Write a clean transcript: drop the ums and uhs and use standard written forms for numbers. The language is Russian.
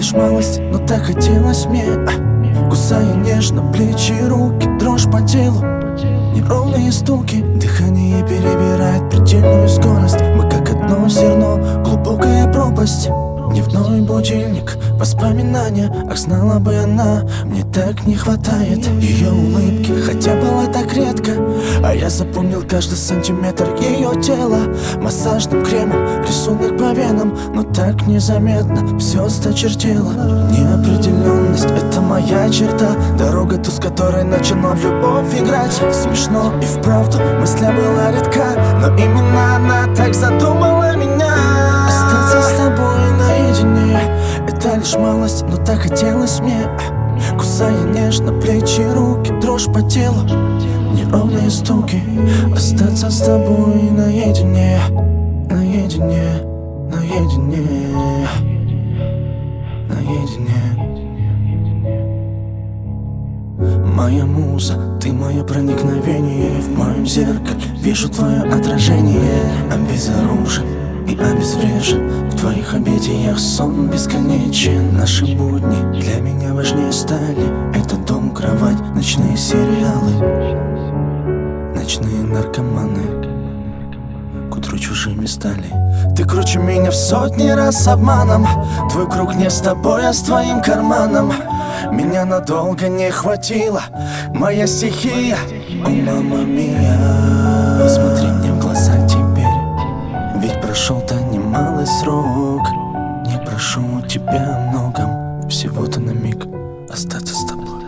лишь малость, но так хотелось мне. Кусая нежно плечи и руки, дрожь по телу, неровные стуки. Дыхание перебирает предельную скорость. Мы как одно зерно, глубокая пропасть. Дневной будильник, воспоминания. Ах, знала бы она, мне так не хватает ее улыбки, хотя было так редко. А я запомнил каждый сантиметр ее тела. Массажным кремом, рисунок по венам. Но так незаметно все осточертело. Неопределенность — это моя черта. Дорога ту, с которой начала в любовь играть. Смешно и вправду, мысля была редка, но именно она так задумала меня. Остаться с тобой наедине — это лишь малость, но так хотелось мне. Кусая нежно плечи и руки, дрожь по телу, неровные стуки. Остаться с тобой наедине, наедине, наедине, наедине. Моя муза, ты мое проникновение. В моем зеркале вижу твое отражение. Обезоружен и обезврежен в твоих объятиях, сон бесконечен. Наши будни для меня важнее стали. Это дом, кровать, ночные сериалы, ночные наркоманы к утру чужими стали. Ты круче меня в сотни раз обманом. Твой круг не с тобой, а с твоим карманом. Меня надолго не хватило, моя стихия. О, мама мия, посмотри мне в глаза теперь, ведь прошел-то немалый срок. Не прошу у тебя о многом, всего-то на миг остаться с тобой.